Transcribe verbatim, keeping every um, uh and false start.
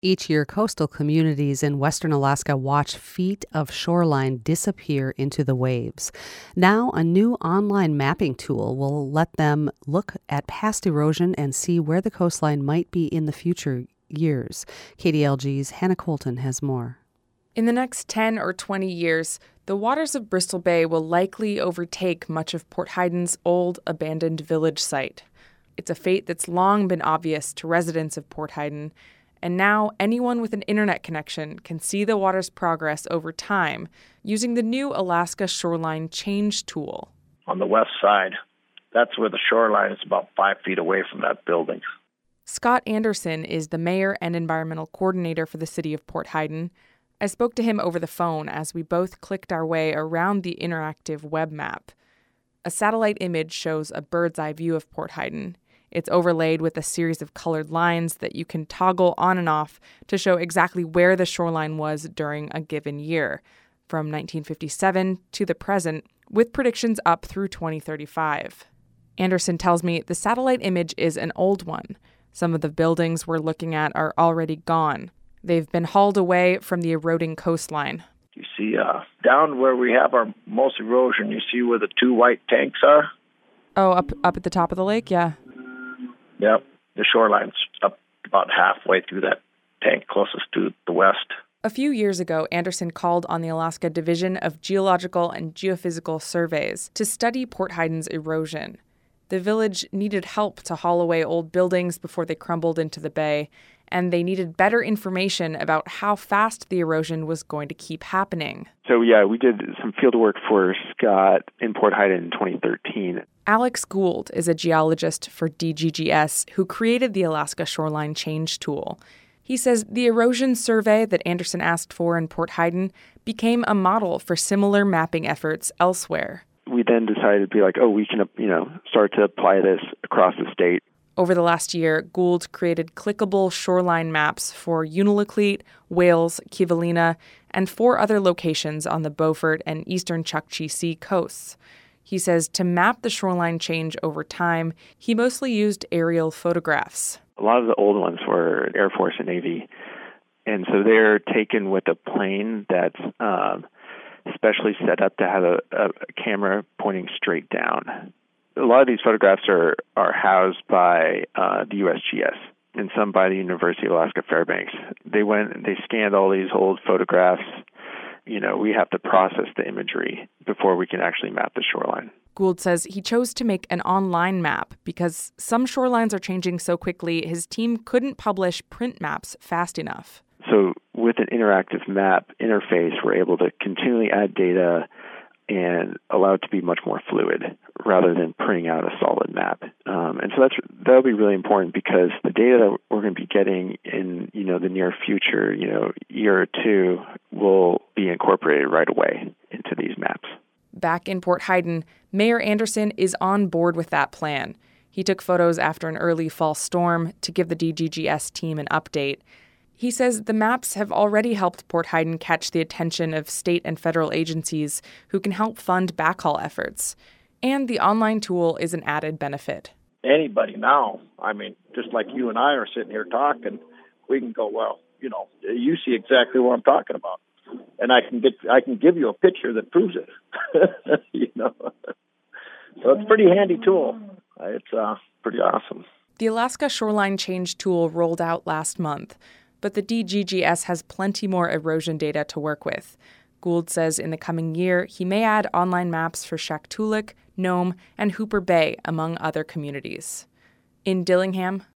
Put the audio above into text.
Each year, coastal communities in western Alaska watch feet of shoreline disappear into the waves. Now, a new online mapping tool will let them look at past erosion and see where the coastline might be in the future years. K D L G's Hannah Colton has more. In the next ten or twenty years, the waters of Bristol Bay will likely overtake much of Port Heiden's old, abandoned village site. It's a fate that's long been obvious to residents of Port Heiden, and now anyone with an internet connection can see the water's progress over time using the new Alaska Shoreline Change tool. On the west side, that's where the shoreline is about five feet away from that building. Scott Anderson is the mayor and environmental coordinator for the city of Port Heiden. I spoke to him over the phone as we both clicked our way around the interactive web map. A satellite image shows a bird's eye view of Port Heiden. It's overlaid with a series of colored lines that you can toggle on and off to show exactly where the shoreline was during a given year, from nineteen fifty-seven to the present, with predictions up through twenty thirty-five. Anderson tells me the satellite image is an old one. Some of the buildings we're looking at are already gone. They've been hauled away from the eroding coastline. You see, uh, down where we have our most erosion, you see where the two white tanks are? Oh, up up at the top of the lake, yeah. Yep, the shoreline's up about halfway through that tank closest to the west. A few years ago, Anderson called on the Alaska Division of Geological and Geophysical Surveys to study Port Heiden's erosion. The village needed help to haul away old buildings before they crumbled into the bay, and they needed better information about how fast the erosion was going to keep happening. So, yeah, we did some field work for Scott in Port Heiden in twenty thirteen. Alex Gould is a geologist for D G G S who created the Alaska Shoreline Change tool. He says the erosion survey that Anderson asked for in Port Heiden became a model for similar mapping efforts elsewhere. We then decided to be like, oh, we can, you know, start to apply this across the state. Over the last year, Gould created clickable shoreline maps for Unalakleet, Wales, Kivalina, and four other locations on the Beaufort and eastern Chukchi Sea coasts. He says to map the shoreline change over time, he mostly used aerial photographs. A lot of the old ones were Air Force and Navy, and so they're taken with a plane that's um, specially set up to have a, a camera pointing straight down. A lot of these photographs are, are housed by uh, the U S G S and some by the University of Alaska Fairbanks. They went and they scanned all these old photographs. You know, we have to process the imagery before we can actually map the shoreline. Gould says he chose to make an online map because some shorelines are changing so quickly his team couldn't publish print maps fast enough. So with an interactive map interface, we're able to continually add data and allow it to be much more fluid rather than printing out a solid map. Um, and so that's that'll be really important because the data that we're going to be getting in, you know, the near future, you know, year or two will be incorporated right away into these maps. Back in Port Heiden, Mayor Anderson is on board with that plan. He took photos after an early fall storm to give the D G G S team an update. He says the maps have already helped Port Heiden catch the attention of state and federal agencies who can help fund backhaul efforts. And the online tool is an added benefit. Anybody now, I mean, just like you and I are sitting here talking, we can go, well, you know, you see exactly what I'm talking about. And I can get, I can give you a picture that proves it, you know. So it's a pretty handy tool. It's uh, pretty awesome. The Alaska Shoreline Change tool rolled out last month, but the D G G S has plenty more erosion data to work with. Gould says in the coming year, he may add online maps for Shaktoolik, Nome, and Hooper Bay, among other communities. In Dillingham,